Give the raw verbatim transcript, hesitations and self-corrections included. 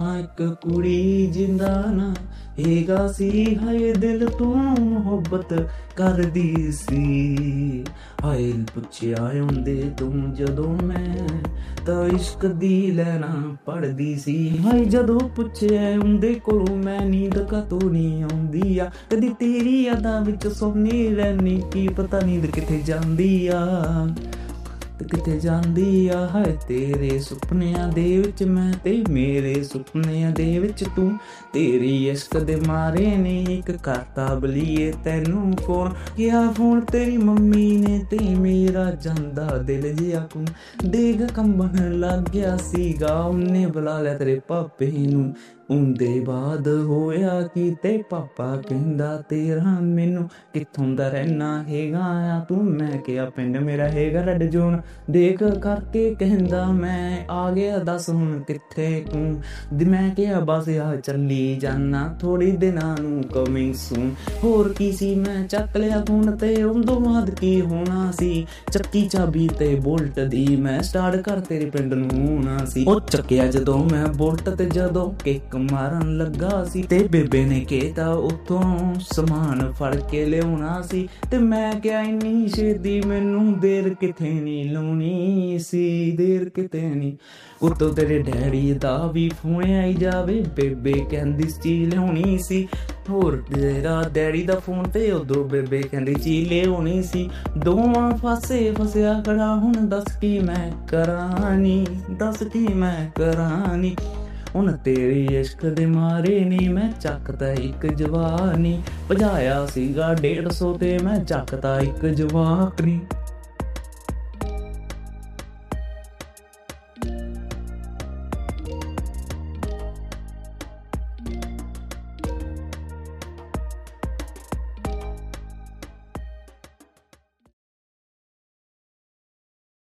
ਇੱਕ ਕੁੜੀ ਜਿੰਦਾ ਨਾ ਹੈਗਾ ਸੀ, ਹਾਏ ਦਿਲ ਤੋਂ ਮੁਹੱਬਤ ਕਰਦੀ ਸੀ। ਹਾਏ ਪੁੱਛਿਆ ਹੁੰਦੇ ਤੂੰ ਜਦੋਂ ਮੈਂ ਤਾਂ ਇਸ਼ਕ ਦੀ ਲੈਣਾ ਪੜਦੀ ਸੀ। ਹਾਏ ਜਦੋਂ ਪੁੱਛਿਆ ਹੁੰਦੇ ਕੋਲੋਂ ਮੈਂ ਨੀਂਦ ਕਾਤੋਂ ਨਹੀਂ ਆਉਂਦੀ ਆ, ਕਦੀ ਤੇਰੀ ਯਾਦਾਂ ਵਿੱਚ ਸੌਂਦੀ ਰਹਿਨੀ, ਕੀ ਪਤਾ ਨੀਂਦ ਕਿੱਥੇ ਜਾਂਦੀ ਆ ਕਿੱਥੇ ਜਾਂਦੀ ਆ। ਹਾਏ ਤੇਰੇ ਸੁਪਨਿਆਂ ਦੇ ਵਿੱਚ ਮੈਂ ਤੇ ਮੇਰੇ ਸੁਪਨਿਆਂ ਦੇ ਵਿੱਚ ਤੂੰ, ਤੇਰੀ ਇਸ਼ਕ ਦੇ ਮਾਰੇ ਨੇ ਇੱਕ ਕਰਤਾ ਬਲੀਏ ਤੈਨੂੰ ਫੋਨ, ਕਿਹਾ ਫੋਨ ਤੇਰੀ ਮੰਮੀ ਨੇ ਤੇ ਮੇਰਾ ਜਾਂਦਾ ਦਿਲ ਜਿਹਾ ਕੁੰ ਦੇਗ ਕੰਬਣ ਲੱਗ ਗਿਆ ਸੀਗਾ। ਉਹਨੇ ਬੁਲਾ ਲਿਆ ਤੇਰੇ ਪਾਪੇ ਨੂੰ, ਉਹਦੇ ਬਾਅਦ ਹੋਇਆ ਕੀ ਤੇ ਪਾਪਾ ਕਹਿੰਦਾ ਤੇਰਾ ਮੈਨੂੰ ਕਿੱਥੋਂ ਦਾ ਰਹਿਣਾ ਹੈਗਾ ਆ ਤੂੰ। ਮੈਂ ਕਿਹਾ ਪਿੰਡ ਮੇਰਾ ਹੈਗਾ ਰੈਡ ਜੋਨ, ਦੇਖ ਕਰਕੇ ਕਹਿੰਦਾ ਮੈਂ ਆ ਗਿਆ, ਦੱਸ ਹੁਣ ਕਿੱਥੇ ਤੂੰ। ਮੈਂ ਕਿਹਾ ਬਸ ਆ ਚੱਲੀ ਜਾਨਾ ਥੋੜੀ ਦਿਨਾਂ ਨੂੰ ਕਮਿੰਗ ਸੂਨ। ਹੋਰ ਕੀ ਸੀ ਮੈਂ ਚੱਕ ਲਿਆ ਫੋਨ ਤੇ ਉਦੋਂ ਬਾਅਦ ਕੀ ਹੋਣਾ ਸੀ, ਚੱਕੀ ਚਾਬੀ ਤੇ ਬੋਲਟ ਦੀ ਮੈਂ ਸਟਾਰਟ ਕਰ ਤੇਰੇ ਪਿੰਡ ਨੂੰ ਹੋਣਾ ਸੀ। ਉਹ ਚੱਕਿਆ ਜਦੋਂ ਮੈਂ ਬੋਲਟ ਤੇ ਜਦੋਂ ਕਿੱਕ ਮਾਰਨ ਲੱਗਾ ਸੀ ਤੇ ਬੇਬੇ ਨੇ ਕਹਿਤਾ ਉੱਥੋਂ ਸਮਾਨ ਫੜ ਕੇ ਲਿਆਉਣਾ ਸੀ। ਤੇ ਮੈਂ ਕਿਹਾ ਇੰਨੀ ਛੇਤੀ ਮੈਨੂੰ ਦੇਰ ਕਿਤੇ ਨਹੀਂ ਲਾਉਣੀ ਸੀ, ਦੇਰ ਕਿਤੇ ਨਹੀਂ। ਉੱਤੋਂ ਤੇਰੇ ਡੈਡੀ ਦਾ ਵੀ ਫੋਨ ਆਈ ਜਾਵੇ, ਬੇਬੇ ਕਹਿੰਦੀ ਚੀਜ਼ ਲਿਆਉਣੀ ਸੀ। ਹੋਰ ਤੇਰਾ ਡੈਡੀ ਦਾ ਫੋਨ ਤੇ ਉਦੋਂ ਬੇਬੇ ਕਹਿੰਦੀ ਚੀਜ਼ ਲਿਆਉਣੀ ਸੀ। ਦੋਵਾਂ ਫਾਸੇ ਫਸਿਆ ਖੜਾ ਹੁਣ ਦੱਸ ਕੀ ਮੈਂ ਕਰਾਂ ਨੀ, ਦੱਸ ਕੀ ਮੈਂ ਕਰਾਂ ਨੀ। ਹੁਣ ਤੇਰੀ ਇਸ਼ਕ ਦੇ ਮਾਰੇ ਨੀ ਮੈਂ ਚੱਕਦਾ ਇੱਕ ਜਵਾਨੀ, ਭਜਾਇਆ ਸੀਗਾ ਡੇਢ ਸੌ ਤੇ ਮੈਂ ਚੱਕਦਾ ਇੱਕ ਜਵਾਕ ਨੀ।